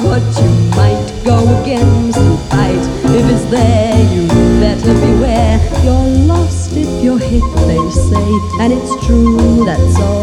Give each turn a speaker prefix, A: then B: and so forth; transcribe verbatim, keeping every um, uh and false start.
A: but you might go against and fight. If it's there, you better beware. You're lost if you're hit, they say, and it's true, that's all